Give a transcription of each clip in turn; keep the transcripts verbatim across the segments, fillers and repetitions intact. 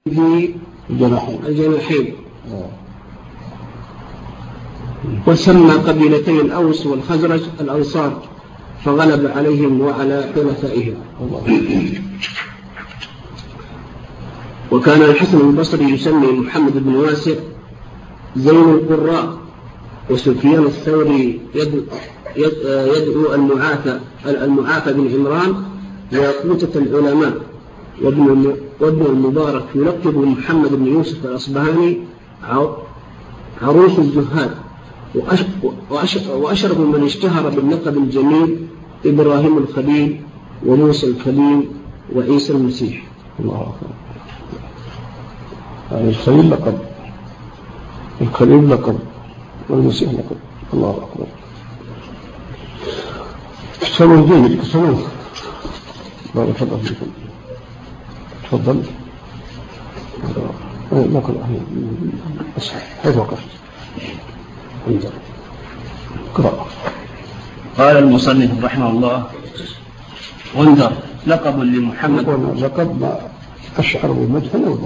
في الجناحين، وسمى قبيلتي الأوس والخزرج الأنصار، فغلب عليهم وعلى حلفائهم. وكان الحسن البصري يسمي محمد بن واسع زين القراء، وسفيان الثوري يدعو المعافى المعافى بن عمران ياقوتة العلماء، وابن المبارك يلقب محمد بن يوسف الأصبهاني عروس الزهاد. وأشرف من اشتهر باللقب الجميل إبراهيم الخليل وموسى الكليم وعيسى المسيح. الله أكبر. يعني الخليل لقب، الخليل لقب، والمسيح لقب. الله أكبر. تسمون دينك، تسمون. بارك الله فيكم. تفضل. نقل حيث وقفت. قرأ. قال المصنف رحمه الله: غندر لقب لمحمد. لقب ما أشعر بالمدح أولا.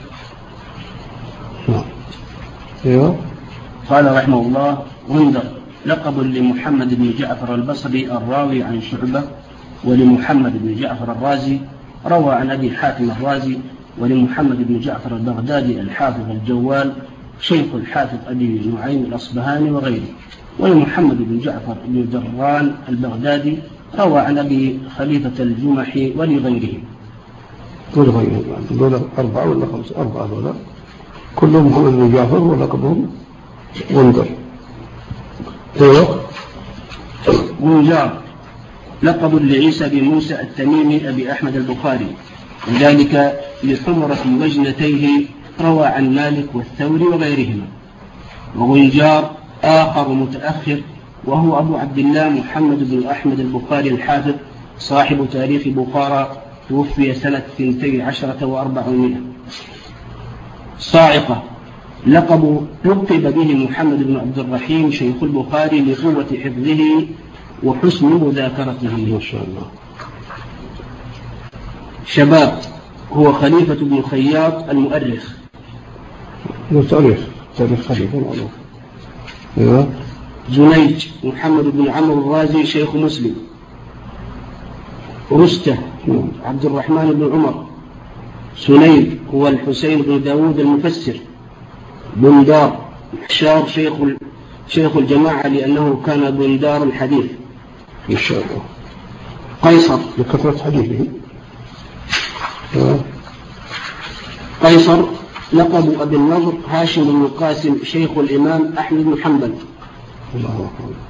نعم. ايوه. قال رحمه الله: غندر لقب لمحمد بن جعفر البصري الراوي عن شعبة، ولمحمد بن جعفر الرازي روى عن أبي حاتم الرازي، ولمحمد بن جعفر البغدادي الحافظ الجوال شيخ الحافظ أبي نعيم الأصبهاني وغيره، ولمحمد بن جعفر بن دران البغدادي روى عن أبي خليفة الجمحي ولغيره. ولغيره يعني دول أربعة ولا خمسة؟ أربعة دول كلهم محمد بن جعفر ولقبهم غندر. ايوه. غنجار لقب لعيسى بن موسى التميمي أبي أحمد البخاري، وذلك لحمرة وجنتيه، روى عن مالك والثوري وغيرهما. وغنجار آخر متأخر وهو أبو عبد الله محمد بن أحمد البخاري الحافظ صاحب تاريخ بخارى، توفي سنة اثنتي عشرة وأربعمائة. صاعقة لقب لقب به محمد بن عبد الرحيم شيخ البخاري لقوة حفظه وحسن مذاكرته. ما شاء الله. شباب هو خليفة بن خياط المؤرخ. تاريخ تاريخ خليفة معروف. ايوه. زنيج محمد بن عمرو الرازي شيخ مسلم. رستة عبد الرحمن بن عمر. سنيد هو الحسين بن داود المفسر. بندار حشار شيخ شيخ الجماعة لأنه كان بندار الحديث. إن شاء الله. قيصر لكثرة حديثه. قيصر لقب أبي النضر هاشم بن القاسم شيخ الإمام أحمد بن حنبل. الله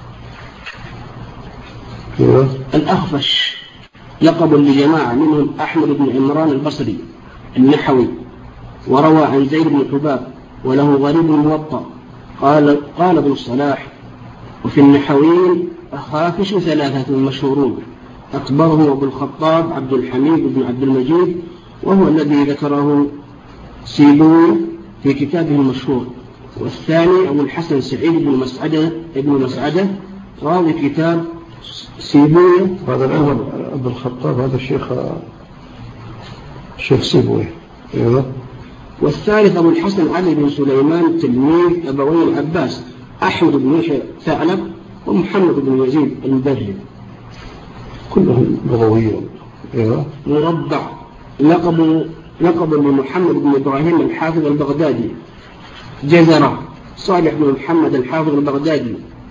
أكبر. الأخفش لقب لجماعة منهم أحمد بن عمران البصري النحوي، وروى عن زيد بن حباب وله غريب موطأ. قال قال ابن الصلاح: وفي النحويين أخافش ثلاثة مشهورون، أكبرهم أبو الخطاب عبد الحميد بن عبد المجيد، وهو الذي ذكره سيبوي في كتابه المشهور، والثاني أبو الحسن سعيد بن مسعدة ابن مسعدة راوي كتاب سيبوي. هذا الأول أبو الخطاب هذا الشيخ الشيخ سيبوي. أيوه. والثالث أبو الحسن علي بن سليمان تلميذ أبوي العباس أحمد بن يحيى ثعلب ومحمد بن يزيد المبرد، كلهم لغويون. أيوه. مربع لقب لقب لمحمد بن إبراهيم الحافظ البغدادي. جزرة صالح بن محمد الحافظ البغدادي.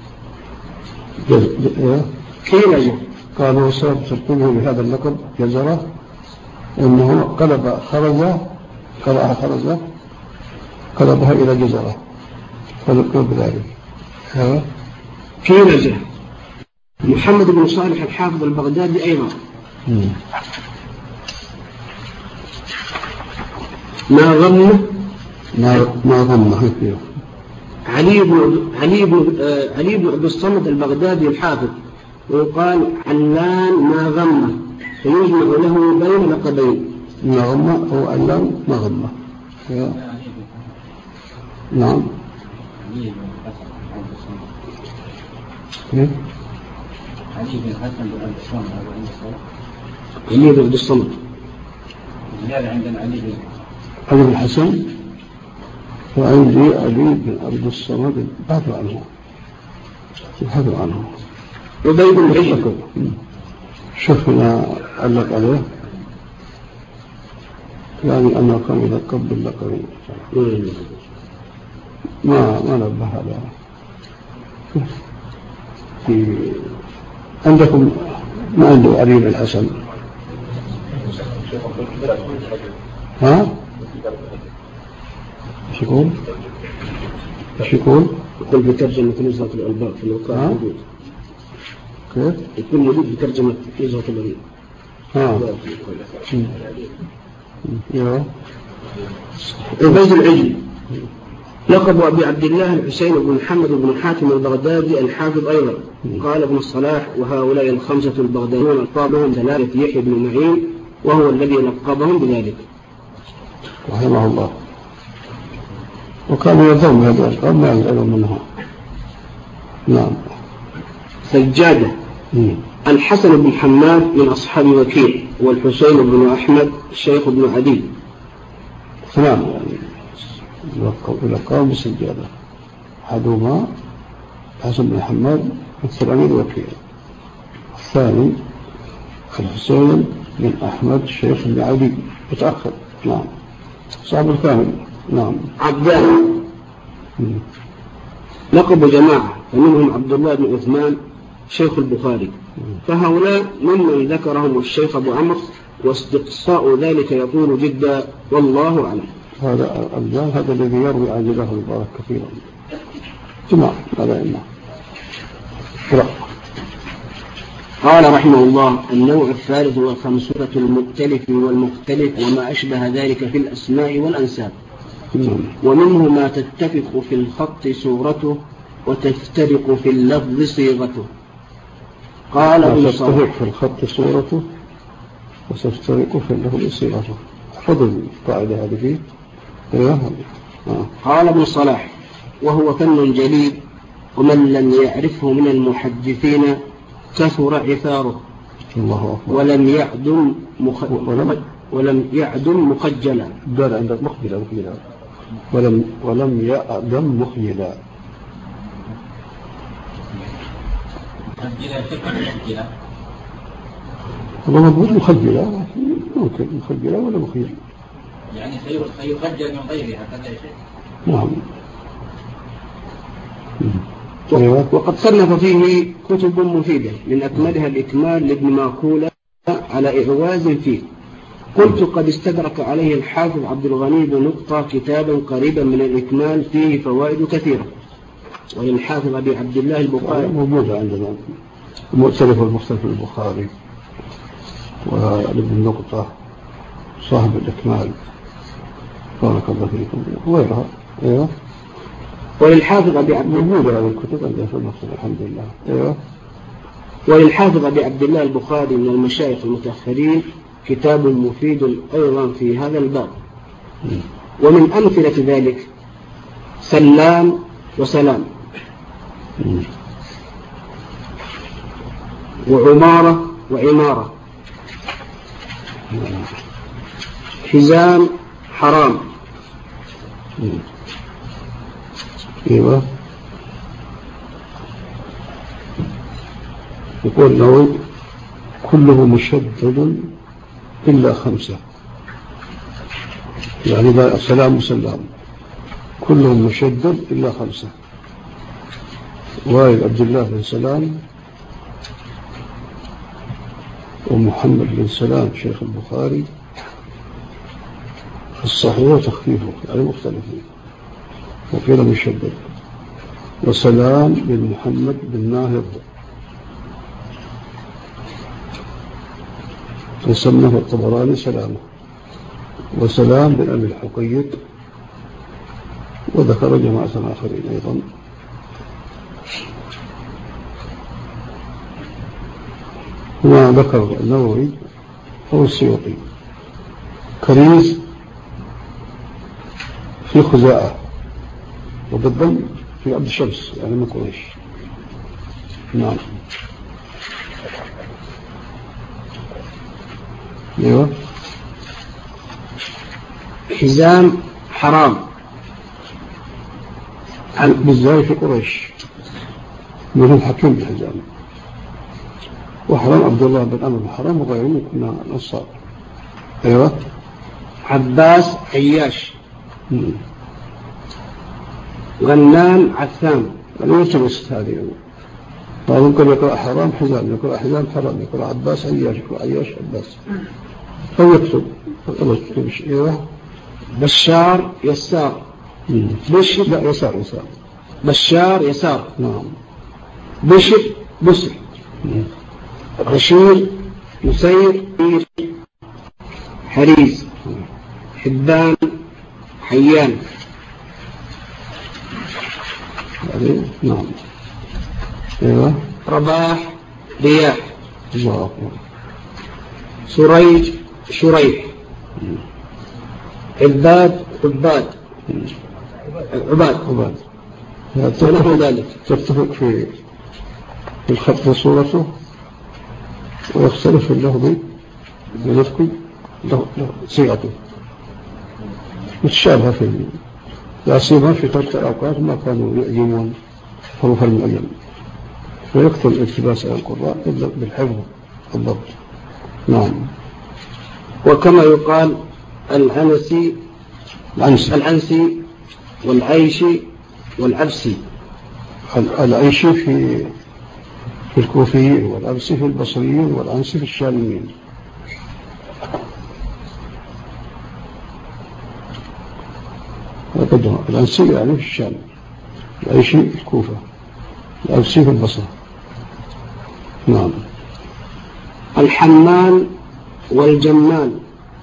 جزرة. كيلجة قالوا سبب تلقبه بهذا اللقب جزرة أنه قلب خرزة قرأها خرزة قلبها إلى جزرة فلقب بذلك. كيلجة محمد بن صالح الحافظ البغدادي أيضا. مم. ما غمه ما ما غمه علي بن علي بن آه علي بن عبد الصمد البغدادي الحافظ، ويقال علان ما غمه، فيجمع له بين لقبين. ما غمه هو علان ما غمه. نعم. علي بن حسن بن عبد الصمد علي بن عبد الصمد زيادة عندنا علي بن علي بن الحسن وعندي علي بن عبد الصمد ابحثوا عنه ابحثوا عنه. عبيد العجل شوف هنا علق عليه يعني أنه كان يلقب باللقب ما ما نبه على في عندكم ما عنده علي بن الحسن ها ايش يقول ايش يقول يقول بترجمة نزهة الألباب في الوقائع موجود كيف يكون موجود بترجمة نزهة الألباب ها ايوه عبيد العجل لقب أبي عبد الله الحسين بن محمد بن حاتم البغدادي الحافظ أيضا. قال ابن الصلاح وهؤلاء الخمسة البغداديون ألقابهم ثلاثة يحيى بن معين وهو الذي لقبهم بذلك رحمه الله. وكانوا يظن هذا الألقاب ما يزعلون منها. نعم. سجادة مم. الحسن بن حماد من أصحاب وكيع والحسين بن أحمد الشيخ بن عدي نعم يعني لقب بسجادة أحدهما الحسن بن حماد الثاني وكيع الثاني الحسين بن أحمد الشيخ بن عدي متأخر. نعم صاحب الكامل. نعم. عبدان لقب جماعة فمنهم عبد الله بن عثمان شيخ البخاري فهؤلاء ممن ذكرهم الشيخ أبو عمرو واستقصاء ذلك يطول جدا والله أعلم. هذا الجان هذا الذي يروي عن جده المبارك كثيرا. تمام هذا إنه قال رحمه الله النوع الثالث والخمسون المختلف والمختلف وما أشبه ذلك في الأسماء والأنساب. ومنه ما تتفق في الخط صورته وتفترق في اللفظ صيغته. قال ابن صلاح تتفق في الخط صورته وتفترق في اللفظ صيغته. فضل القاعدة هذه فيه. آه. قال ابن صلاح وهو فن جليل ومن لم يعرفه من المحدثين كثر عثاره الله أكبر. ولم يعدم مخ... ولم ولم يعدم مخجلا. دار عندك مخجلا مخجلا ولم ولم يعدم مخجلا. مخجلا والله مضبوط مخجلا ممكن مخجلا ولا مخجلا يعني سيخجل من غيرها كذا شيء. نعم. وقد صنف فيه كتب مفيدة من أكملها الإكمال لابن ماكولة على إعواز فيه. قلت قد استدرك عليه الحافظ عبد الغني بنقطة كتابا قريبا من الإكمال فيه فوائد كثيرة. وللحافظ أبي عبد الله البخاري موجودة عندنا المؤتلف والمختلف البخاري وابن نقطة صاحب الإكمال بارك الله فيكم وغيرها. ايوه وللحافظ أبي عبد الله موجودة هذه الكتب عندنا في مصر الحمد لله. ايوه وللحافظ أبي عبد الله البخاري من المشايخ المتأخرين كتاب مفيد أيضا في هذا الباب. ومن أمثلة ذلك سلام وسلام وعمارة وعمارة حزام حرام. ايوه يقول له كله مشدد إلا خمسة يعني لا سلام وسلام كلهم مشدد إلا خمسة. وائل عبد الله بن سلام ومحمد بن سلام شيخ البخاري الصحيح وتخفيفه يعني مختلفين وكذا مشدد. وسلام بن محمد بن ناهض يسميه الطبراني سلامه. وسلام بن أبي الحقيق وذكر جماعة آخرين أيضا. وذكر النووي هو السيوطي كريز في خزاعة وبالضم في عبد الشمس يعني من قريش. نعم. ايوه حزام حرام بالزاي في قريش منهم حكيم بالحزام، وحرام عبد الله بن عمرو بن حرام وغيره كنا نصار. أيوة. عباس عياش. مم. غنان عثام. أنا يلتبس هذه، ممكن يقرأ حرام حزام، يقرأ حزام حرام، يقرأ عباس عياش، يقرأ عياش عباس، أو يكتب. أيوة. بشار يسار. بشر لا يسار يسار. بشار يسار. نعم. بشر بسر. بشير يسير حريز. حبان حيان. نعم. ايوه. رباح رياح. جواب. سريج شريح. عباد عباد. عباد عباد. ونحو ذلك. تتفق في الخط صورته ويختلف في اللفظ ونفق صيغته، متشابهة في يعصيبها في تلك الأوقات ما كانوا يعجمون حروف المعجم، ويكثر الالتباس على القراء بالحفظ والضبط. نعم. وكما يقال العنسي العنسي, العنسي والعيشي والعبسي. العيشي في في الكوفيين، والعبسي في البصريين، والعنسي في الشاميين. وقدها العنسي يعني في الشام، العيشي في الكوفة، العبسي في البصرة. نعم. الحمال والجمال.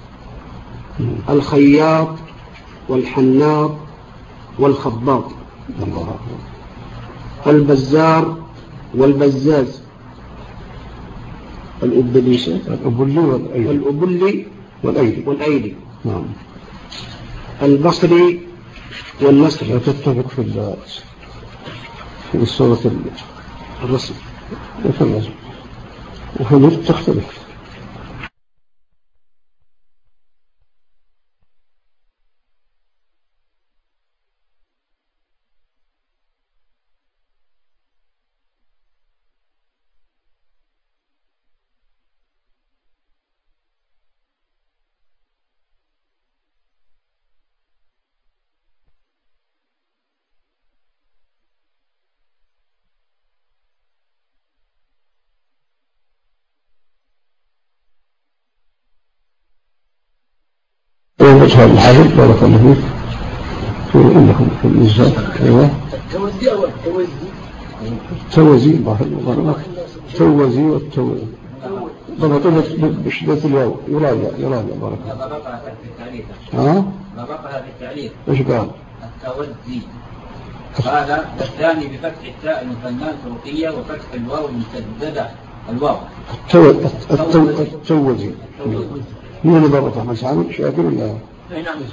الخياط والحناط والخباط. الله. البزار والبزاز. الأبليشة الأبلي والأيدي. الأبلي والأيدي. والأيدي. نعم. البصري والنصري. لا تتفق في في الصورة الرسم وفي الرسم وفي النطق تختلف. وجه الحافظ بارك الله فيك في عندكم في النزاع. ايوه. التوزي او التوزي التوزي التوزي والتوزي ضبطت بشدة الواو. يراجع يراجع بارك الله. ضبطها في التعريف. ها؟ ضبطها في التعريف. ايش قال؟ التوزي. قال الثاني بفتح التاء المثنى الفروقية وفتح الواو المسددة الواو. التوزي. مين اللي ضبطها؟ من سعد شاكر ولا؟ اي نعم.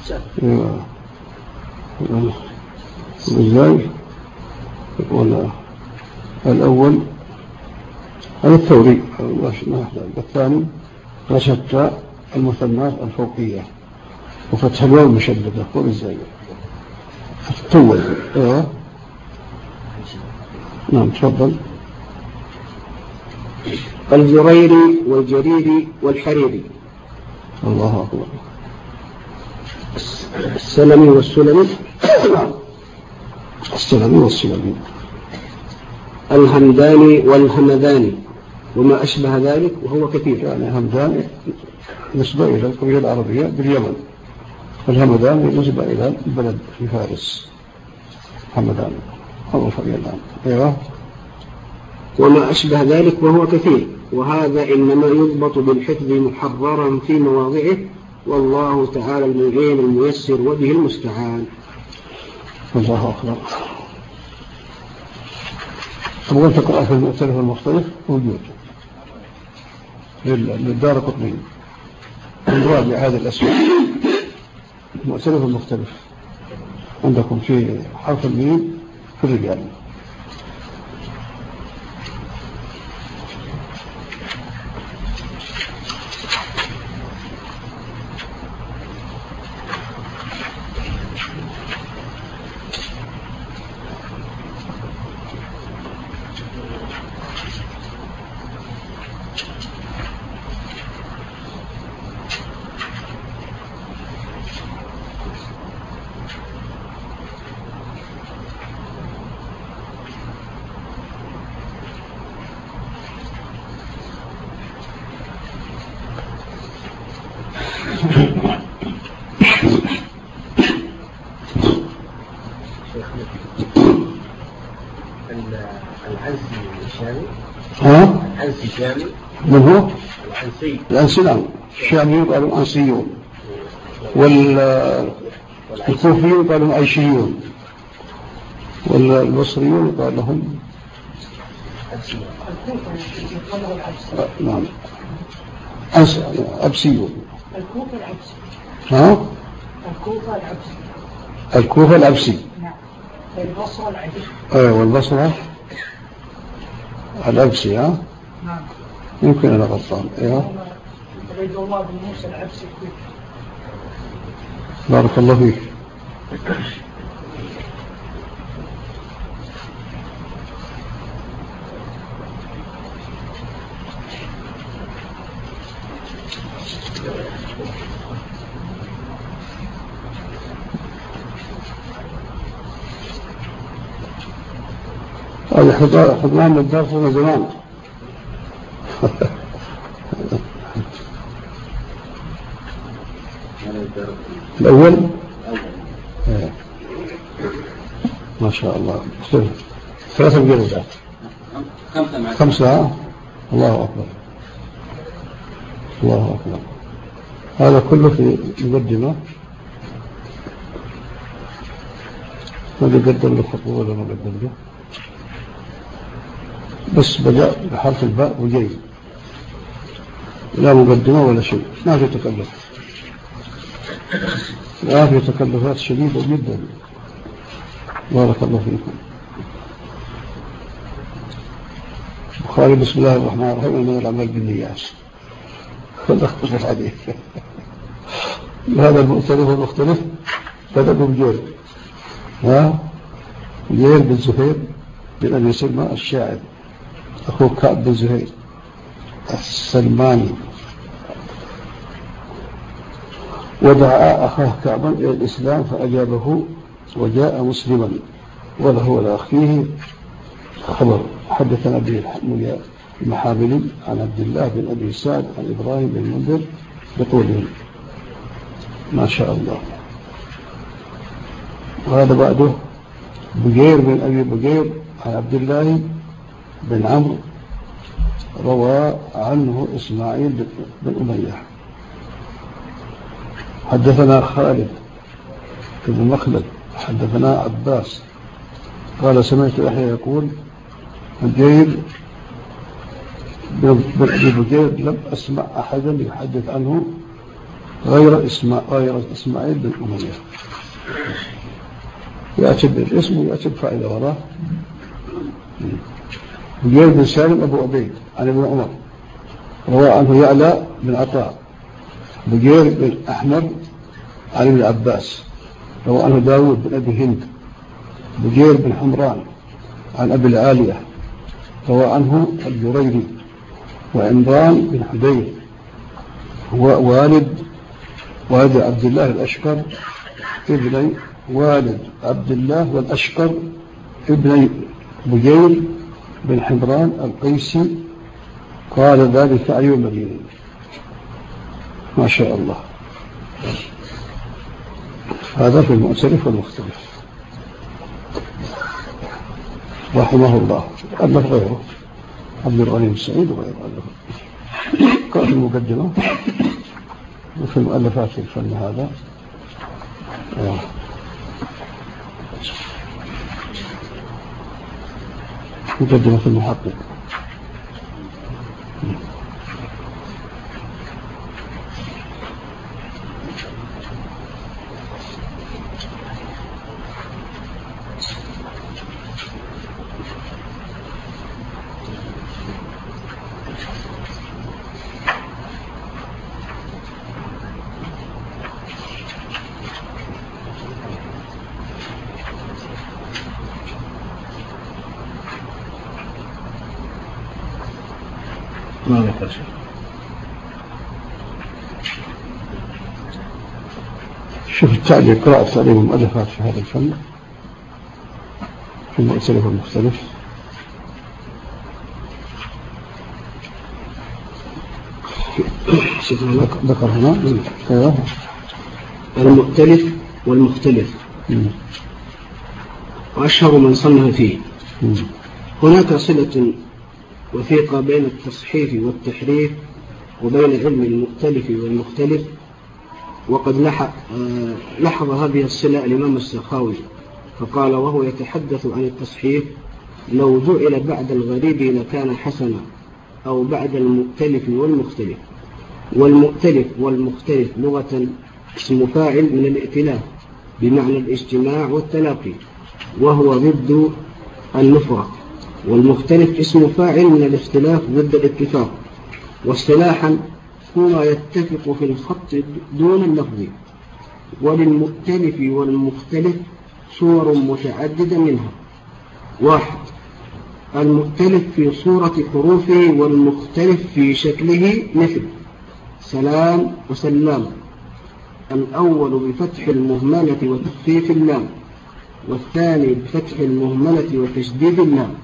ايوه. ازاي؟ ولا الأول هذا الثوري الثاني رشدت المثنات الفوقية وفتح الواو المشددة. قول ازاي؟ التوزي. ايوه. نعم تفضل. الجريري والجريري والحريري. الله أكبر. السلمي والسلمي. السلمي والسلمي. الهمداني والهمداني وما أشبه ذلك وهو كثير. يعني همداني نسبة إلى القبيلة العربية باليمن، والهمداني نسبة إلى البلد في فارس. همداني أو الفريلان. أيوه. وما أشبه ذلك وهو كثير، وهذا إنما يضبط بالحفظ محررا في مواضعه، والله تعالى المعين الميسر وبه المستعان. الله أكبر. تبغى تقرأ في المؤتلف المختلف موجود للدار قطنين نراجع هذه الأسماء. المؤتلف المختلف عندكم في حرف الميم في الرجال. العنسي الشامي. ها؟ العنسي الشامي. من هو؟ العنسي. العنسي نعم. الشاميون قالوا العنسيون، والكوفيون قالوا العيشيون، والبصريون قال لهم نعم أبسيون. الكوفة العبسي. ها؟ الكوفة العبسي. الكوفة العبسي. نعم. والبصرة العبسي. ايه والبصرة العبسي. ها؟ نعم. يمكن أنا غلطان. ايه. عبيد الله بن موسى العبسي. بارك الله فيك. هذا حضنان من الدرس من زمان. الأول ايه. ما شاء الله. ثلاثة مجلدات. خمسة. خمسة. الله أكبر الله أكبر. هذا كله في مقدمة. ما قدم له خطوة ولا ما قدم له، بس بدأ بحرف الباء وجاي، لا مقدمة ولا شيء، ما في تكلف. لا في تكلفات شديدة جدا. بارك الله فيكم. بخاري بسم الله الرحمن الرحيم من العمل بالنيات فلنختصر الحديث. هذا المؤتلف والمختلف بدأ بجير. ها جير بن زهير بن أبي سلمى الشاعر أخوه كعب بن زهير السلماني، ودعا أخاه كعبا إلى الإسلام فأجابه وجاء مسلما، وله لأخيه خبر. حدثنا به المحاملي عن عبد الله بن أبي سعد عن إبراهيم بن منذر بطوله. ما شاء الله. وهذا بعده بجير بن أبي بجير عن عبد الله بن عمرو روى عنه إسماعيل بن أمية. حدثنا خالد بن مخلد حدثنا عباس قال سمعت يحيى يقول بجير بن أبي بجير لم أسمع أحدا يحدث عنه غير إسماعيل بن أمية. يأتي بالاسم ويأتي بفائدة وراه. بجير بن سالم أبو عبيد عن ابن عمر روى عنه يعلى بن عطاء. بجير بن أحمد عن ابن عباس روى عنه داود بن أبي هند. بجير بن حمران عن أبي العالية روى عنه الجريري. وعمران بن حدير هو والد والد عبد الله الأشقر ابن والد عبد الله والأشقر ابن بجير بن حمران القيسي قال ذلك أي المدينة. ما شاء الله. هذا في المؤتلف والمختلف رحمه الله. ألف غيره عبد الغني السعيد وغيره ألف. قال في المقدمة وفي المؤلفات في الفن هذا. مقدمة المحقق. ما ذكر شيء. شوف التعليق قراءة تعليم المؤلفات في هذا الفن في المؤتلف والمختلف. ذكر هنا ايوه المؤتلف والمختلف. وأشهر من صنف فيه هناك صلة وثيقة بين التصحيف والتحريف وبين علم المؤتلف والمختلف، وقد لاحظ هذه الصلة الإمام السخاوي فقال وهو يتحدث عن التصحيف: لو جعل بعد الغريب لكان حسنا، أو بعد المؤتلف والمختلف. والمؤتلف والمختلف لغة اسم فاعل من الائتلاف بمعنى الاجتماع والتلاقي، وهو ضد النفرة. والمختلف اسم فاعل من الاختلاف ضد الاتفاق. واصطلاحا هو يتفق في الخط دون اللفظ. وللمؤتلف والمختلف صور متعددة منها: واحد، المؤتلف في صورة حروفه والمختلف في شكله، مثل سلام وسلام. الأول بفتح المهملة وتخفيف اللام، والثاني بفتح المهملة وتشديد اللام.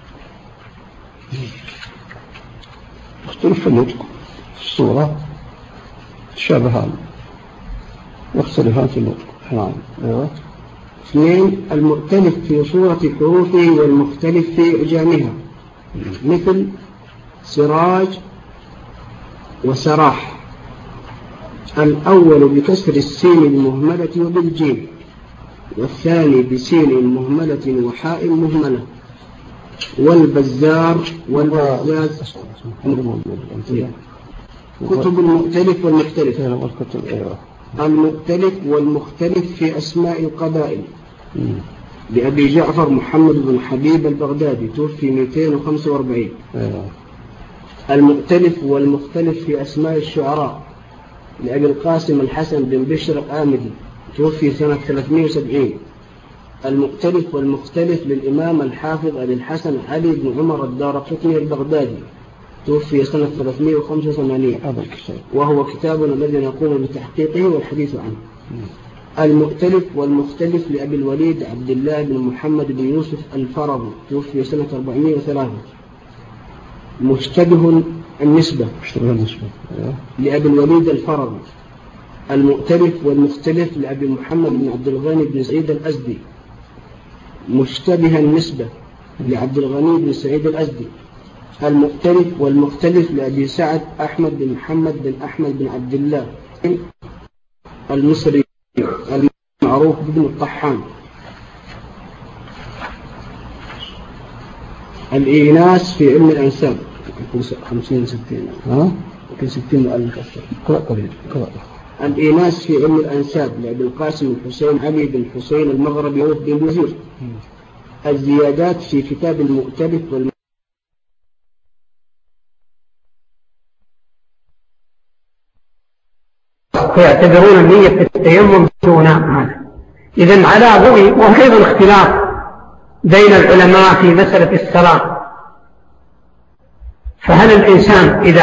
اختلف في النطق في الصورة تشابهان واختلفان في النطق. نعم. ايوه. اثنين، المؤتلف في صورة حروفه والمختلف في إعجامها، مثل سراج وسراح. الأول بكسر السين المهملة وبالجيم، والثاني بسين مهملة وحاء مهملة. والبزار والبزاز. كتب المؤتلف والمختلف. المؤتلف والمختلف في أسماء القبائل لأبي جعفر محمد بن حبيب البغدادي، توفي مئتين وخمسة وأربعين. المؤتلف والمختلف في أسماء الشعراء لأبي القاسم الحسن بن بشر الآمدي، توفي سنة ثلاثمئة وسبعين. المؤتلف والمختلف للإمام الحافظ أبي الحسن علي بن عمر الدارقطني البغدادي، توفي سنة ثلاثمئة وخمسة وثمانين، وهو كتابنا الذي نقوم بتحقيقه والحديث عنه. المؤتلف والمختلف لأبي الوليد عبد الله بن محمد بن يوسف الفرضي، توفي سنة أربعمئة وثلاثة. مشتبه النسبة لأبي الوليد الفرضي. المؤتلف والمختلف لأبي محمد بن عبد الغني بن سعيد الأزدي. مشتبه النسبة لعبد الغني بن سعيد الأزدي. المؤتلف والمختلف لأبي سعد أحمد بن محمد بن أحمد بن عبد الله المصري المعروف بن الطحان. الإيناس في علم الأنساب، خمسين ستين ها يمكن ستين مؤلف أكثر. قرأ قليل قرأ. الإيناس في علم الأنساب لأبي القاسم الحسين علي بن حسين المغربي بن الوزير. الزيادات في كتاب المؤتلف والمختلف. فيعتبرون النية في التيمم دون هذا. إذن على ضوء وأيضا اختلاف بين العلماء في مسألة الصلاة، فهل الإنسان إذا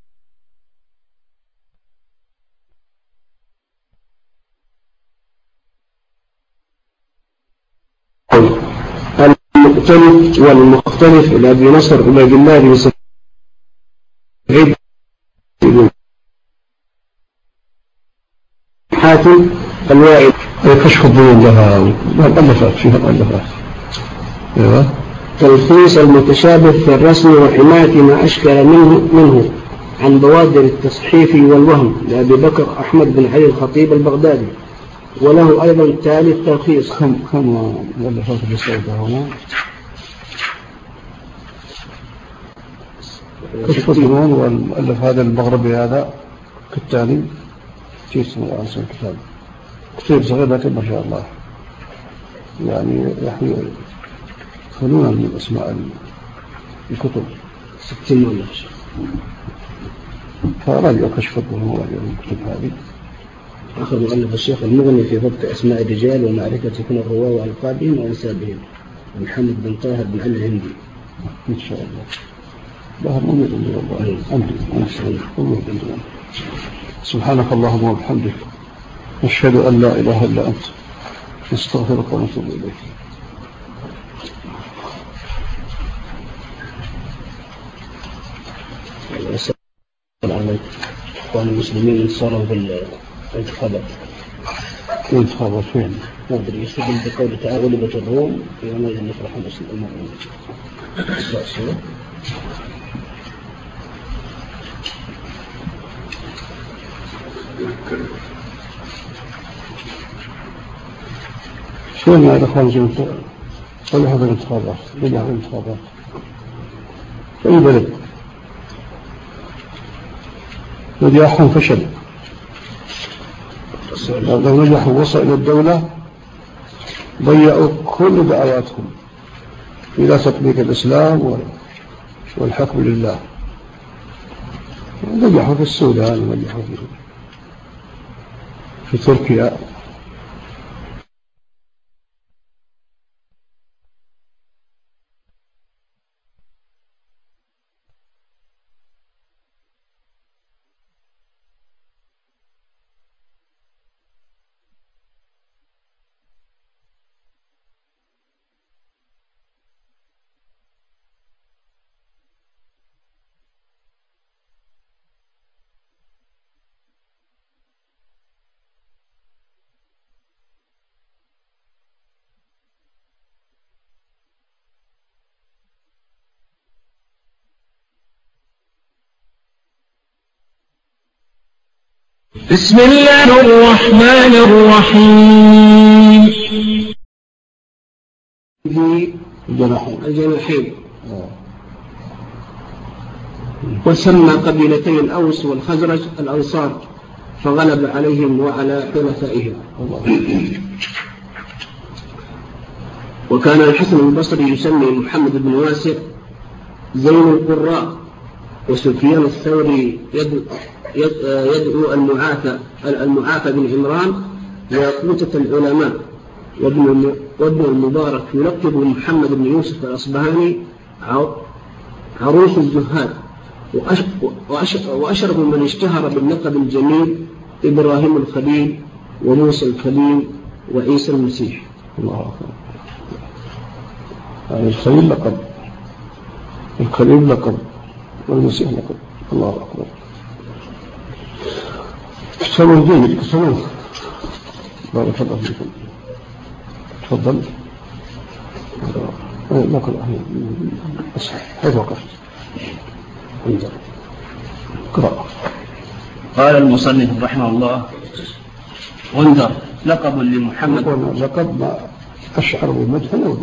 المؤتلف والمختلف لأبي نصر عبيد الله بن سعيد حاتم الوائل، كشف الظنون لها مؤلفات فيها مؤلفات. ايوه. تلخيص المتشابه في الرسم وحماية ما أشكل منه منه عن بوادر التصحيف والوهم لأبي بكر أحمد بن علي الخطيب البغدادي، وله أيضا تالي التلخيص. كم كم مؤلفات بالسعودة هنا؟ كشف الظنون والمؤلف هذا المغربي هذا كالتالي في اسمه الآن كتاب كتاب صغير لكن ما شاء الله يعني يحوي خلونا من اسماء الكتب ستين مؤلف. فراجع كشف الظنون وراجع الكتب هذه. آخر مؤلف الشيخ المغني في ضبط أسماء الرجال ومعرفة كن الرواة وألقابهم وأنسابهم، محمد بن طاهر بن علي الهندي. إن شاء الله. ظهر منير والله. أنت سبحانك اللهم وبحمدك، نشهد أن لا إله إلا أنت، نستغفرك ونتوب إليك. السلام عليكم. إخوان المسلمين انتصارهم في الانتخابات. يتخبر فين؟ ما أدري يستدل بقول تعالى غلبت الروم يومئذ يفرح المؤمنون. شلون يا إخوان جمت صلحوا بالانتخابات نجحوا بالانتخابات في أي بلد نجاحهم فشل. لو نجحوا وصلوا إلى الدولة ضيعوا كل دعواتهم إلى تطبيق الإسلام والحكم لله. نجحوا في السودان ونجحوا في, في تركيا. بسم الله الرحمن الرحيم. الجناحين وسمى قبيلتي الأوس والخزرج الأنصار فغلب عليهم وعلى حلفائهم. وكان الحسن البصري يسمي محمد بن واسع زين القراء، وسفيان الثوري يدعو المعافى المعافى بن عمران ياقوتة العلماء، وابن المبارك يلقب محمد بن يوسف الأصبهاني عروس الزهاد. وأشرف من اشتهر باللقب الجميل إبراهيم الخليل وموسى الكليم وعيسى المسيح. الله أكبر. يعني الخليل لقب، الكليم لقب، والمسيح لقب. الله أكبر. احسنوا جيد احسنوا. بارك الله فيكم. تفضل. نقل بس حيث وقفت. قرأ. قال المصنف رحمه الله: غندر لقب لمحمد. لقب ما أشعر بالمدح أولا.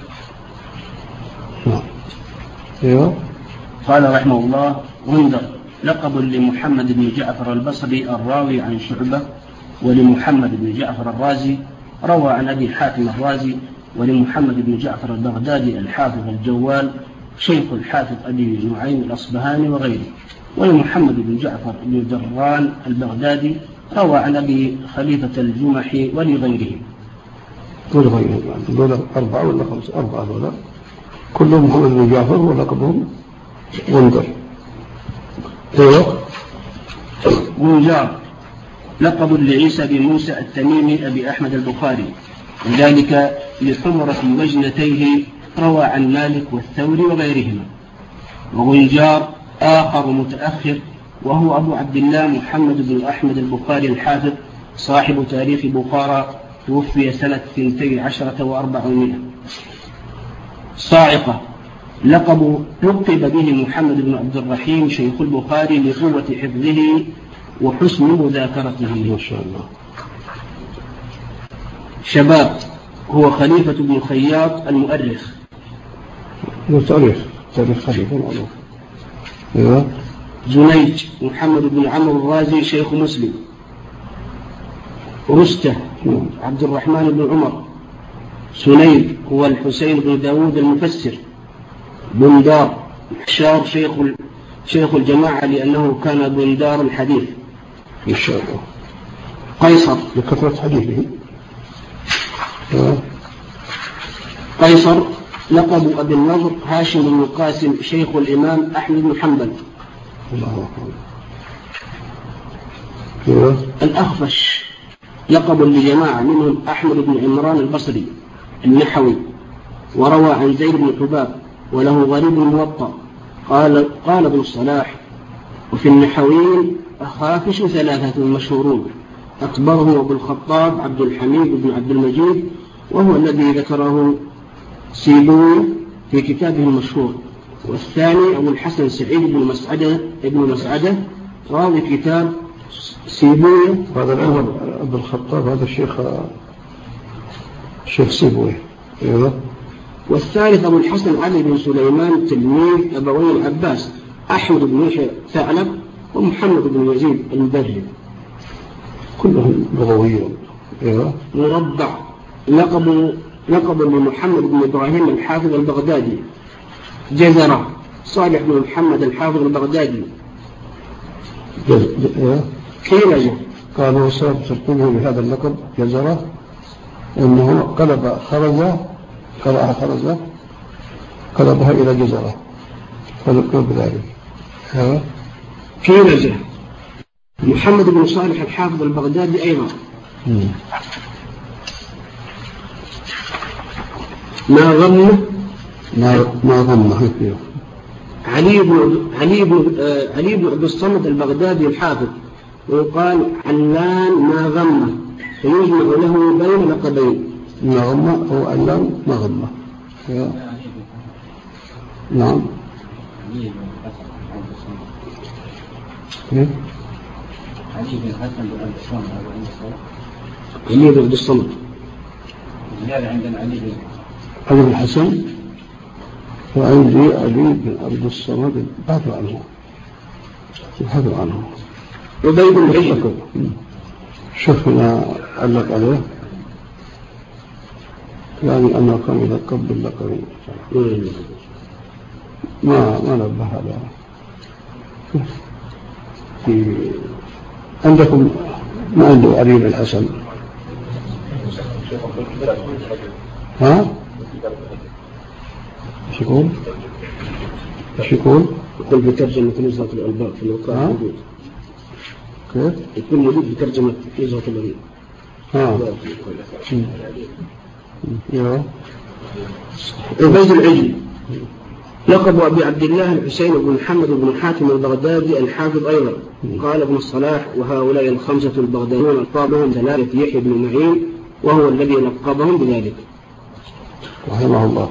نعم. ايوه. قال رحمه الله: غندر لقب لمحمد بن جعفر البصري الراوي عن شعبة، ولمحمد بن جعفر الرازي روى عن أبي حاتم الرازي، ولمحمد بن جعفر البغدادي الحافظ الجوال شيخ الحافظ أبي نعيم الأصبهاني وغيره، ولمحمد بن جعفر بن جران البغدادي روى عن أبي خليفة الجمحي ولغيره. ولغيره دول أربعة ولا خمسة؟ أربعة دول كلهم محمد بن جعفر ولقبهم غندر. ايوه. غنجار لقب لعيسى بن موسى التميمي أبي أحمد البخاري، وذلك لحمرة وجنتيه روى عن مالك والثوري وغيرهما. وغنجار آخر متأخر وهو أبو عبد الله محمد بن أحمد البخاري الحافظ صاحب تاريخ بخارى، توفي سنة ثنتي عشرة وأربعمائة. صاعقة لقب لقب به محمد بن عبد الرحيم شيخ البخاري لقوة حفظه وحسن مذاكرته. ما شاء الله. شباب هو خليفة بن خياط المؤرخ. تاريخ تاريخ خليفة معروف. ايوه. زنيج محمد بن عمرو الرازي شيخ مسلم. رستة عبد الرحمن بن عمر. سنيد هو الحسين بن داود المفسر. بندار حشار شيخ شيخ الجماعة لأنه كان بندار الحديث. إن شاء الله. قيصر لكثرة حديثه. قيصر لقب أبي النضر هاشم بن القاسم شيخ الإمام أحمد بن حنبل. الله أكبر. الأخفش لقب لجماعة منهم أحمد بن عمران البصري النحوي، وروى عن زيد بن حباب وله غريب موطأ. قال قال ابن الصلاح: وفي النحويين خافش ثلاثة مشهورون: أكبره أبو الخطاب عبد الحميد بن عبد المجيد، وهو الذي ذكره سيبوي في كتابه المشهور. والثاني أبو الحسن سعيد بن مسعدة ابن مسعدة راوي كتاب سيبوي. هذا الأول أبو الخطاب هذا الشيخ الشيخ سيبوي. أيوه. والثالث أبو الحسن علي بن سليمان تلميذ أبوي العباس أحمد بن يحيى ثعلب ومحمد بن يزيد المبرد، كلهم لغويون. أيوه. مربع لقب لقب لمحمد بن إبراهيم الحافظ البغدادي. جزرة صالح بن محمد الحافظ البغدادي. جزرة. كيلجة قالوا سبب ترتيبه بهذا اللقب جزرة أنه قلب خرزة قرأها خرزة قلبها إلى جزرة فلقب بذلك. أيوه. كيلجة محمد بن صالح الحافظ البغدادي أيضا. مم. ما غمه ما ما غمه علي بن علي بن آه علي بن عبد الصمد البغدادي الحافظ، ويقال علان ما غمه، فيجمع له بين لقبين. ما غمه هو علان ما غمه. نعم. علي بن حسن بن عبد الصمد هذا عند الصلاة. علي بن عبد الصمد. زيادة عندنا علي بن علي بن حسن، وعندي علي بن عبد الصمد بعثوا عنه بعثوا عنه. عبيد العجل. شوف هنا علق عليه يعني أنه كان يلقب باللقب ما ما نبه على في عندكم ما عنده علي بن الحسن. ها ايش يقول ايش يقول يقول بترجمة نزهة الألباب في الوقائع موجود. كيف يكون موجود بترجمة نزهة الألباب. ها يا عبيد العجل لقب أبي عبد الله الحسين بن محمد بن حاتم البغدادي الحافظ أيضا. قال ابن الصلاح وهؤلاء الخمسة البغداديون ألقابهم ثلاثة يحيى بن معين، وهو الذي لقبهم بذلك رحمه الله.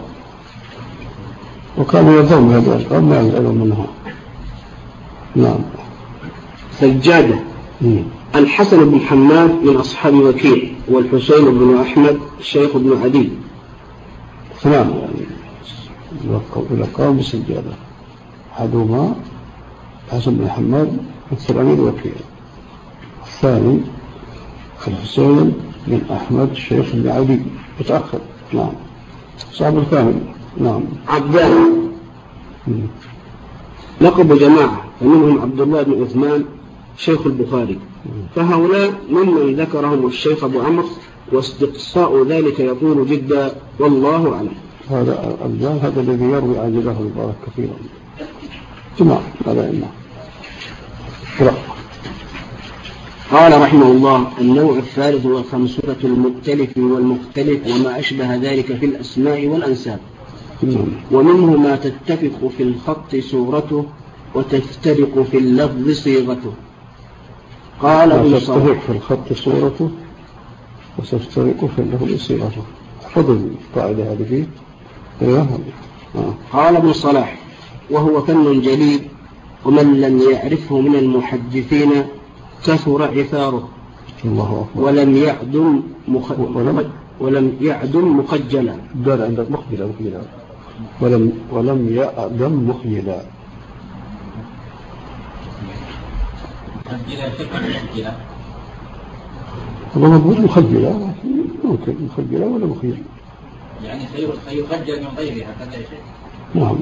وكان يظن هذا الألقاب ما يزعل منها. نعم. سجادة الحسن بن حماد من أصحاب وكيع، والحسين بن أحمد الشيخ بن عدي. ثمان يعني الألقاب بسجادة، أحدهما حسن بن حماد الثاني وكيع، الثاني الحسين بن أحمد الشيخ بن عدي متأخر. نعم. صاحب الكامل. نعم. عبدان لقب جماعة، ومنهم عبد الله بن عثمان شيخ البخاري، فهؤلاء ممن ذكرهم الشيخ أبو عمرو، واستقصاء ذلك يطول جدا والله أعلم. هذا الجان هذا الذي يروي عن جده المبارك كثيرا. تمام. هذا إنه قال رحمه الله: النوع الثالث والخمسون المختلف والمختلف وما أشبه ذلك في الأسماء والأنساب. ومنه ما تتفق في الخط صورته وتفترق في اللفظ صيغته. قال ابن صلاح: تتفق في الخط صورته وتفترق في اللفظ صيغته. فضل القاعدة هذه فيه. آه. قال ابن صلاح: وهو فن جليل، ومن لم يعرفه من المحدثين كثر عثاره، الله أكبر. ولم يعدم مخ... ولم ولم يعدم مخجلا. دار عندك مخجلا مخجلا ولم ولم يعدم مخجلا. مخجلا شكل مخجلا. والله مقبول مخجلا، ممكن مخجلا ولا مخجلا، يعني سيخجل من غيرها كذا شيء. نعم.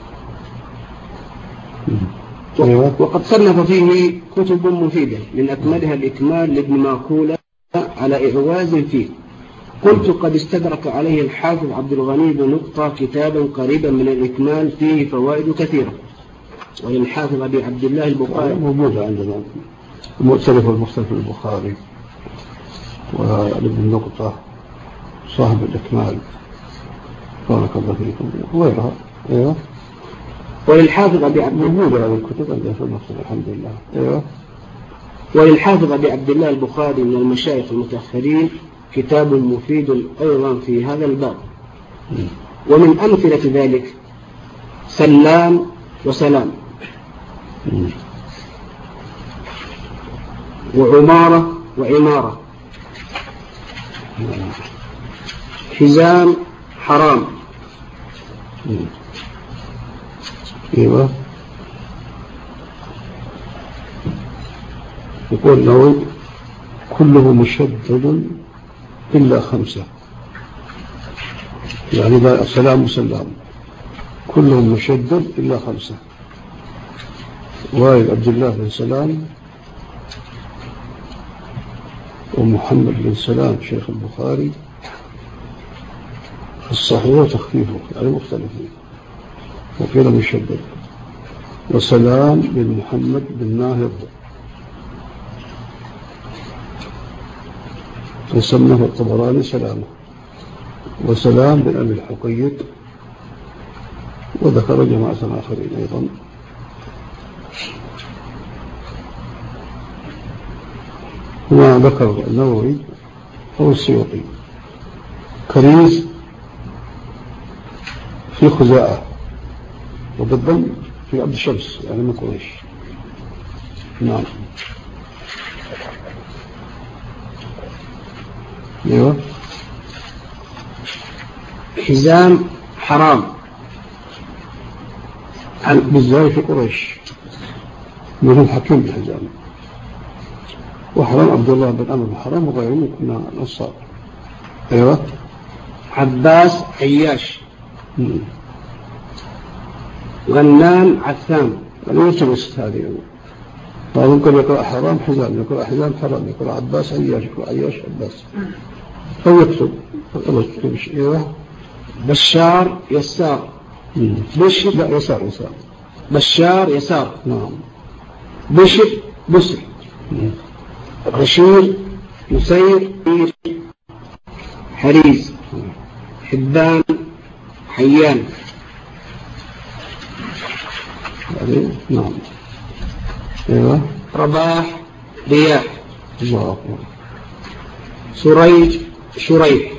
وقد صنف فيه كتب مفيدة، من أكملها الإكمال لابن ماكولة على إعواز فيه. قلت: قد استدرك عليه الحافظ عبد الغني بنقطة كتابا قريبا من الإكمال فيه فوائد كثيرة. وللحافظ أبي عبد الله البخاري موجودة عندنا المؤتلف والمختلف البخاري، ولابن نقطة صاحب الإكمال بارك الله فيكم وغيرها. ايوه. وللحافظ أبي عبد موجودة هذه الكتب عندنا في مصر الحمد لله. ايوه. وللحافظ أبي عبد الله البخاري من المشايخ المتأخرين كتاب مفيد أيضا في هذا الباب. ومن أمثلة ذلك سلام وسلام، وعمارة وعمارة، حزام حرام. ايوه. يقول له كله مشدد إلا خمسة، يعني سلام وسلام كلهم مشدد إلا خمسة. وائل عبد الله بن سلام، ومحمد بن سلام شيخ البخاري الصحيح وتخفيفه يعني مختلفين، وكذا مشدد. وسلام بن محمد بن ناهض يسميه الطبراني سلامه. وسلام بن أبي الحقيق، وذكر جماعة آخرين أيضا. وما ذكر النووي أو السيوطي كريز في خزاعة، وبالضم في عبد الشمس يعني من قريش. نعم. ايوه. حزام حرام بالذات في قريش منهم حكيم بالحزام، وحرام عبد الله بن عمرو بن حرام وغيرهم كنا نصار. ايوه. عباس عياش، غنان عثام. يعني يلتمس هذه، ممكن يقرأ حرام حزام، يقرأ حزام حرام، يقرأ عباس عياش، يقرأ عياش عباس، أو يكتب. ايوه. بشار يسار. بشر لا يسار يسار. بشار يسار. نعم. بشر بسر. بشير يسير حريز. حبان حيان. نعم. ايوه. رباح رياح. الله. سريج شريح.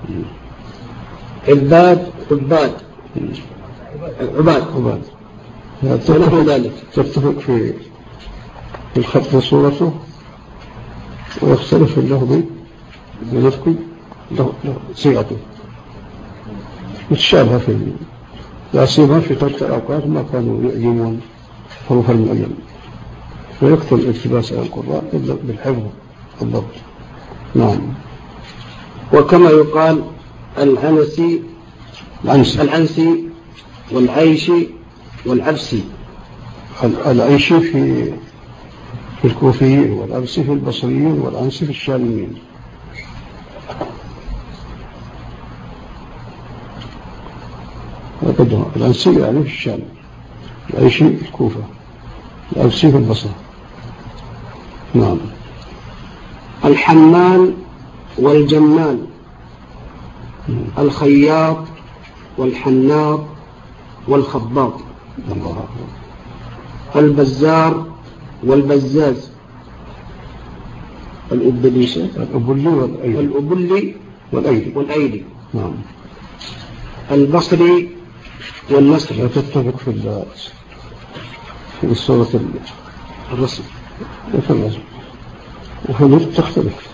عباد عباد. عباد عباد. ونحو ذلك. تتفق في الخط صورته، ويختلف في اللفظ بنفق صيغته، متشابهة في لا سيما في تلك الأوقات ما كانوا يعجمون حروف المعين، ويكثر الالتباس على القراء بالحفظ والضبط. نعم. وكما يقال العنسي العنسي, العنسي والعيشي والعبسي. العيشي في في الكوفيين، والعبسي في البصريين، والعنسي في الشاميين. هكذا العنسي يعني في الشام، العيشي في الكوفة، العبسي في البصرة. نعم. الحمال والجمال، الخياط والحناط والخباط، البزار والبزاز، الأبليشة الأبلي والأيدي الأبلي والأيدي والأيدي. نعم. البصري والمصري. تتفق في في الصورة الرسم وفي الرسم، وفي النطق تختلف.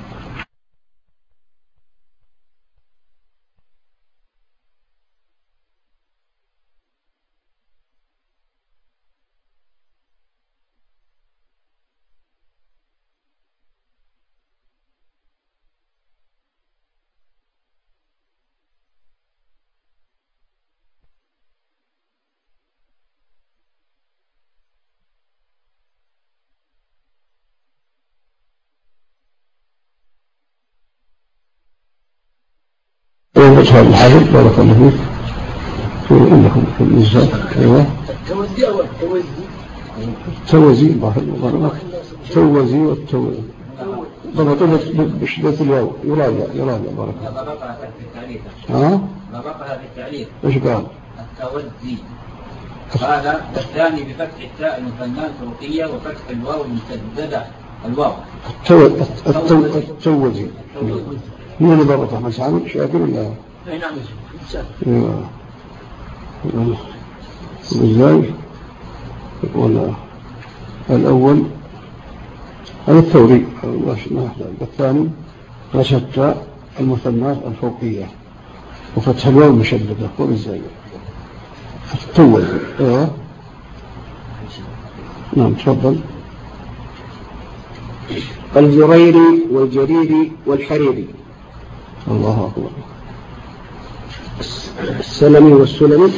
وجه الحافظ بارك الله فيك في عندكم في النساء. ايوه. التوزي او التوزي التوزي التوزي والتوزي ضبطنا بشدة الواو. يراجع يراجع بارك الله. ضبطها في التعليق. ها؟ ضبطها في التعليق. ايش قال؟ التوزي. قال الثاني بفتح التاء المثناه الفروقية وفتح الواو المسددة الواو التوزي مين اللي ضبط أحمد سعد شاكر ولا؟ أي نعم ازاي ولا الأول هذا الثوري الثاني رشدت المثنات الفوقية وفتح الواو المشددة فوق ازاي التوزي ايوه نعم تفضل. الجريري والجريري والحريري. الله أكبر. السلمي والسلمي.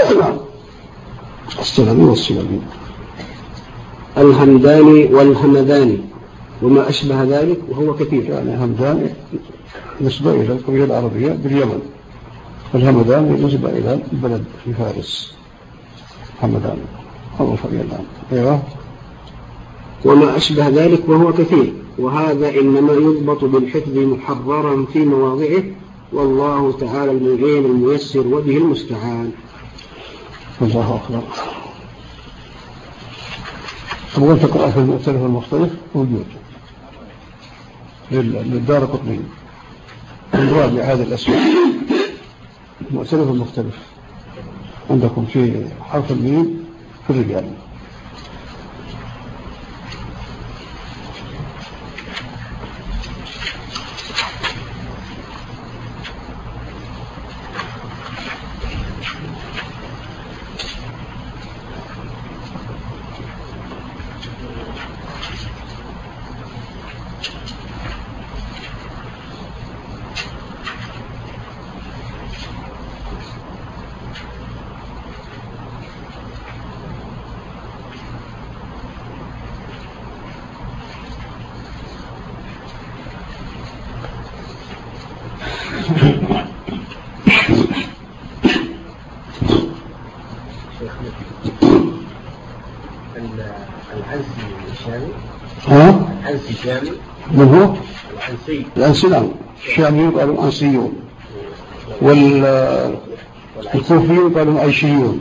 السلمي والسلمي. الهمداني والهمداني وما أشبه ذلك وهو كثير. يعني همداني نسبة إلى القبيلة العربية باليمن، والهمداني نسبة إلى البلد في فارس. همداني هو القبيلة الآن. أيوه. وما أشبه ذلك وهو كثير، وهذا إنما يضبط بالحفظ محررا في مواضعه، والله تعالى المعين الميسر وبه المستعان. الله أكبر. أبغى تقرأ في المؤتلف المختلف موجود للدار قطني من رابع هذا الأسود. المؤتلف المختلف عندكم في حرف الميم في الرجال. العنسي الشامي. ها؟ العنسي الشامي. من هو؟ العنسي. العنسي نعم. الشاميون قالوا العنسيون، والكوفيون قالوا العيشيون،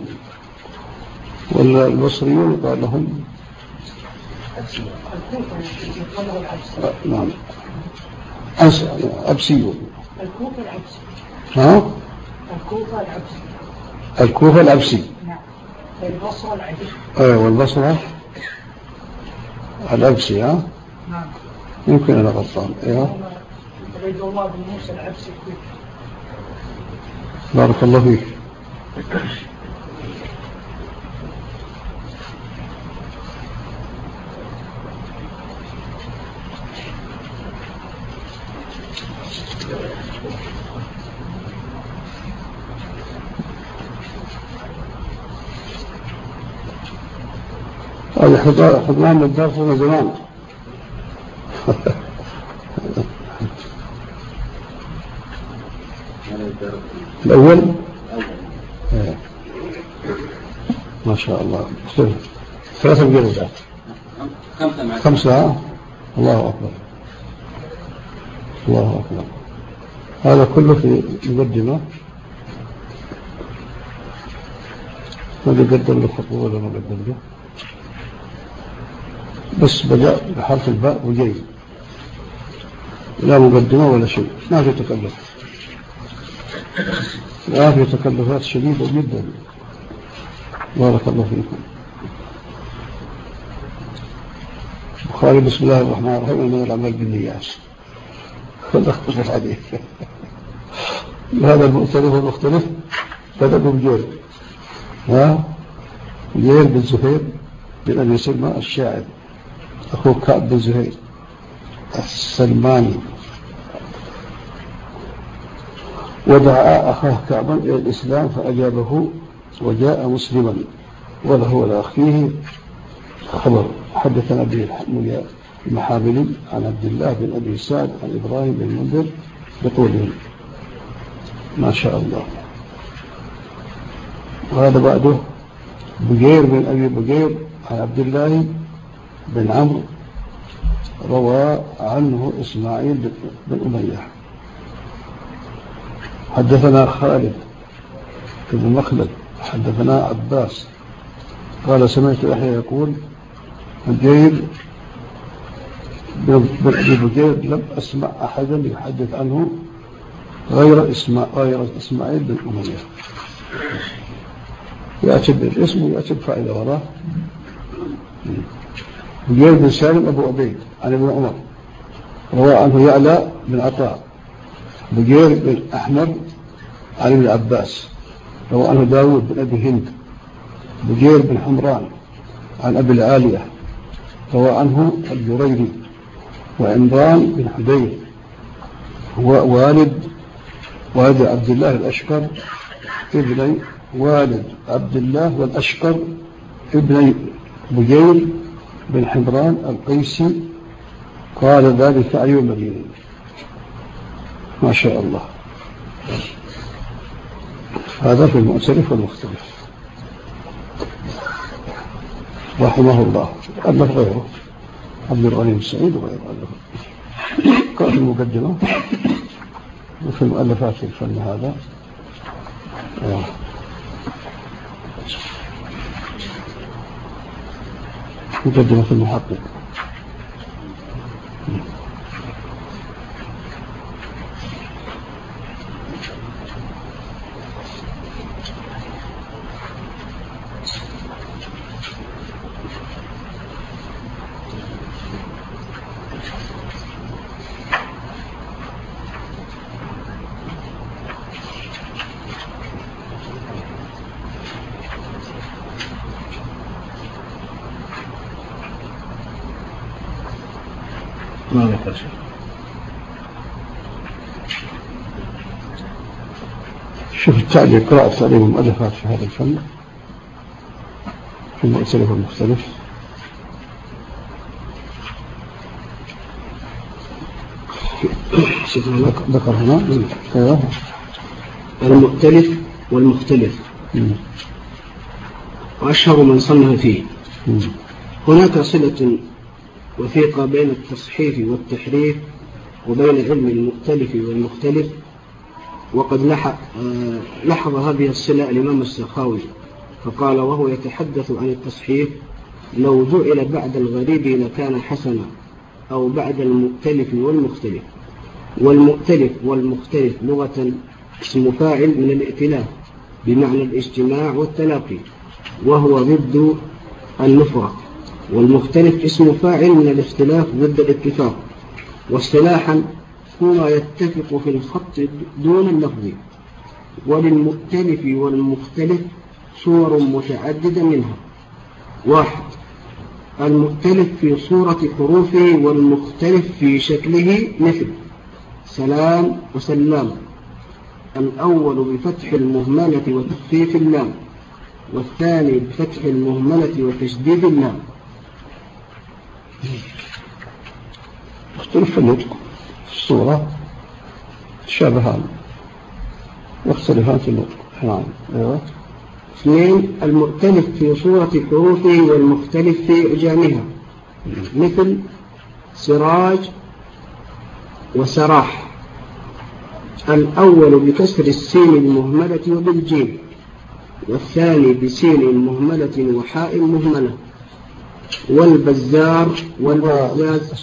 والبصريون قال لهم نعم أبسيون. الكوفة العبسي. ها؟ الكوفة العبسي. الكوفة العبسي. نعم. البصرة العبسي. ايه والبصرة العبسي. ها؟ نعم. يمكن أنا غلطان. ايوه. عبيد الله بن موسى العبسي. بارك الله فيك. هذا حضناه من الدرس من زمان. الأول ما شاء الله. ثلاثة مجلدات. خمسة. خمسة. الله أكبر الله أكبر. هذا كله في مقدمة. ما بيقدم له خطوة ولا ما بيقدم له، بس بدأ بحرف الباء وجاي، لا مقدمة ولا شيء، ما في تكلف. لا في تكلفات شديدة جدا. بارك الله فيكم. بخاري بسم الله الرحمن الرحيم من العمل بالنيات. فلنخطف الحديث. هذا المؤتلف المختلف بدأ بجير. ها؟ جير بن زهير بن أبي سلمى الشاعر أخو كعب بن زهير السلماني، ودعا أخاه كعبا إلى الإسلام فأجابه وجاء مسلما، وله لأخيه خبر. حدثنا به المحاملي عن عبد الله بن أبي سعد عن إبراهيم بن منذر بطوله. ما شاء الله. وهذا بعده بجير بن أبي بجير عن عبد الله بن عمرو روى عنه إسماعيل بن أمية. حدثنا خالد بن مخلد حدثنا عباس قال سمعت يحيى يقول الجير بن أبي بكير لم أسمع أحدا يحدث عنه غير إسماعيل, غير إسماعيل بن أمية. يأتي بالاسم ويأتي بفائدة وراه. بكير بن سالم أبو عبيد عن ابن عمر روى عنه يعلى بن عطاء. بكير بن أحمر عن ابن عباس روى عنه داود بن أبي هند. بكير بن حمران عن أبي العالية روى عنه الجريري. وعمران بن حبيب هو والد والد عبد الله الأشقر ابن والد عبد الله والأشقر ابن بكير بن حمران القيسي. قال ذلك علي المديني. ما شاء الله. هذا في المؤتلف والمختلف رحمه الله. ألف غيره عبد الغني بن سعيد وغيره ألف. قال في المقدمة وفي المؤلفات في الفن هذا. مقدمة في المحقق. ما ذكر شيء. شوف التعليق قراءة تعليم المؤلفات في هذا الفن في المؤتلف والمختلف. ذكر هنا المؤتلف والمختلف وأشهر من صنف فيه. هناك صلة وثيقة بين التصحيف والتحريف وبين علم المؤتلف والمختلف. وقد لاحظ هذه الصلة الإمام السخاوي فقال وهو يتحدث عن التصحيف: لو جعل بعد الغريب لكان حسنا، أو بعد المؤتلف والمختلف. والمؤتلف والمختلف لغة اسم فاعل من الائتلاف بمعنى الاجتماع والتلاقي، وهو ضد النفرة. والمختلف اسم فاعل من الاختلاف ضد الاتفاق. واصطلاحا هو يتفق في الخط دون اللفظ. وللمؤتلف والمختلف صور متعددة منها: واحد، المؤتلف في صورة حروفه والمختلف في شكله، مثل سلام وسلام. الأول بفتح المهملة وتخفيف اللام، والثاني بفتح المهملة وتشديد اللام. اختلف النطق في الصورة تشابهان واختلفان في النطق. نعم. ايوه. اثنين، المؤتلف في صورة حروفه والمختلف في إعجامها، مثل سراج وسراح. الأول بكسر السين المهملة وبالجيم، والثاني بسين مهملة وحاء مهملة. والبزار والبزاز.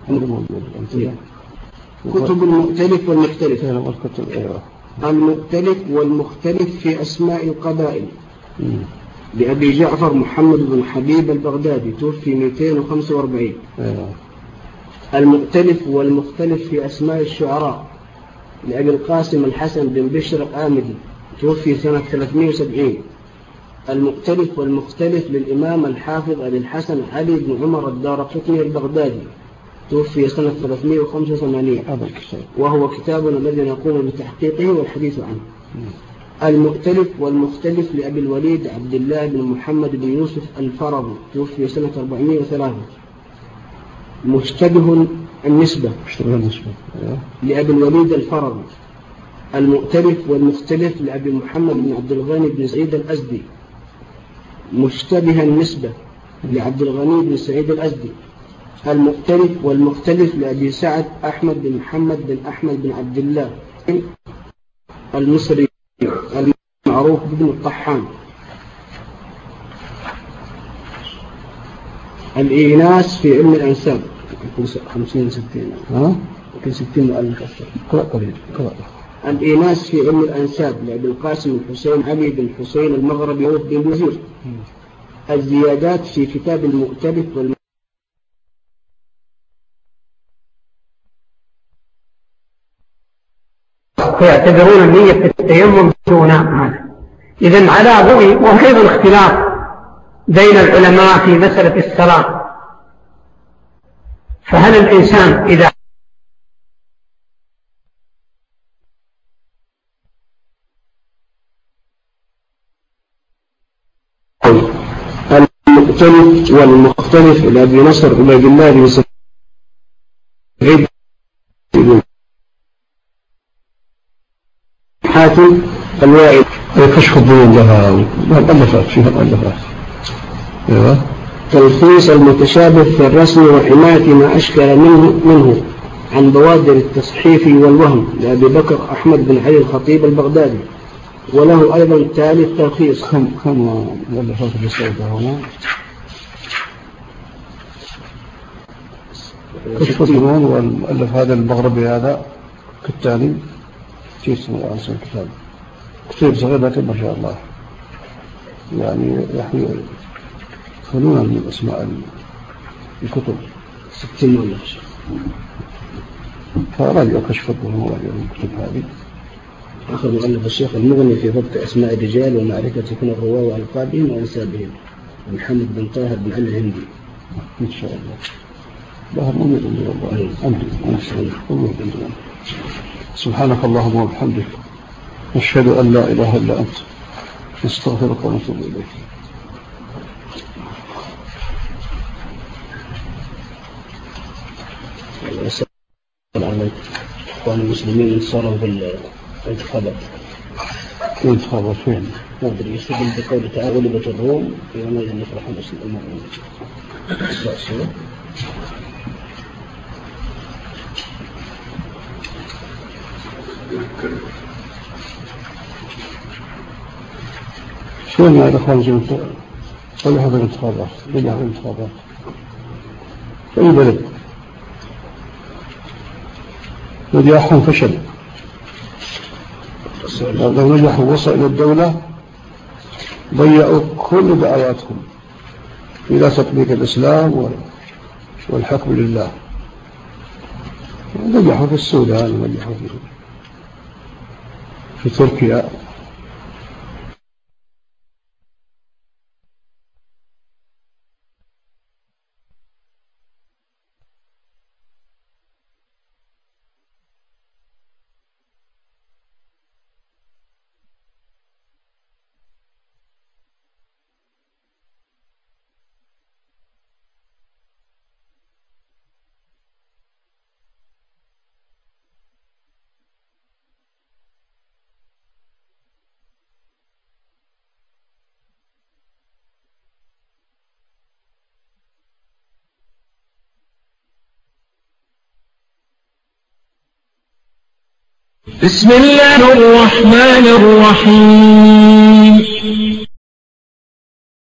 كتب المؤتلف والمختلف. المؤتلف والمختلف في أسماء القبائل لأبي جعفر محمد بن حبيب البغدادي توفي مئتين وخمسة وأربعين. المؤتلف والمختلف في أسماء الشعراء لأبي القاسم الحسن بن بشر الآمدي توفي سنة ثلاثمئة وسبعين. المؤتلف والمختلف للإمام الحافظ أبي الحسن علي بن عمر الدارقطني البغدادي توفي سنة ثلاثمئة وخمسة وثمانين، وهو كتابنا الذي نقوم بتحقيقه والحديث عنه. المؤتلف والمختلف لأبي الوليد عبد الله بن محمد بن يوسف الفرضي توفي سنة أربعمئة وثلاثة. مشتبه النسبة لأبي الوليد الفرضي. المؤتلف والمختلف لأبي محمد بن عبد الغني بن سعيد الأزدي. مشتبه النسبة لعبد الغني بن سعيد الأزدي. المؤتلف والمختلف لأبي سعد أحمد بن محمد بن أحمد بن عبد الله المصري المعروف بن الطحان. الإيناس في علم الأنساب يمكن خمسين ستين ها؟ يمكن ستين مؤلف أكثر. قرأ قليل قرأ. الإيناس في علم الأنساب لأبي القاسم الحسين علي بن حسين المغربي بن الوزير. الزيادات في كتاب المؤتلف والم... يعتبرون النية في التيمم دون هذا. إذن على ضوء وأيضا اختلاف بين العلماء في مسألة الصلاة، فهل الإنسان إذا المؤتلف والمختلف إلى أبي نصر إلى الله بن سعيد حاتم الواعد كشف الظنون لها مؤلفات فيها مؤلفات. ايوه. تلخيص المتشابه في الرسم وحماية ما أشكل منه منه عن بوادر التصحيف والوهم لأبي بكر أحمد بن علي الخطيب البغدادي، وله أيضا تالي التلخيص. كم كم مؤلفات الرسالة هنا؟ كشف الظنون والمؤلف هذا المغربي هذا كالتالي في اسمه اسم الكتاب كتاب صغير لكن ما شاء الله يعني يحمل فنونا من اسماء الكتب ستين مؤلف. فراجع كشف الظنون وراجع الكتب هذه. آخر مؤلف الشيخ المغني في ضبط أسماء الرجال ومعرفة كن الرواة وألقابهم وأنسابهم، محمد بن طاهر بن علي الهندي. إن شاء الله. ظهر مميت عند الله. أنت سبحانك اللهم وبحمدك نشهد أن لا إله إلا أنت نستغفرك ونتوب إليك. على إخوان المسلمين انتصاروا بالانتخابات. انتخابات فين؟ ما أدري يستدل بقول تعالى غلبت الروم يومئذ نفرح المسلمين. شلون يا إخوان جميعا صلحوا بالانتخابات رجعوا بالانتخابات في أي بلد نجاحهم فشل. لو نجحوا وصلوا إلى الدولة ضيعوا كل دعواتهم إلى تطبيق الإسلام والحكم لله. نجحوا في السودان ونجحوا في, في تركيا. بسم الله الرحمن الرحيم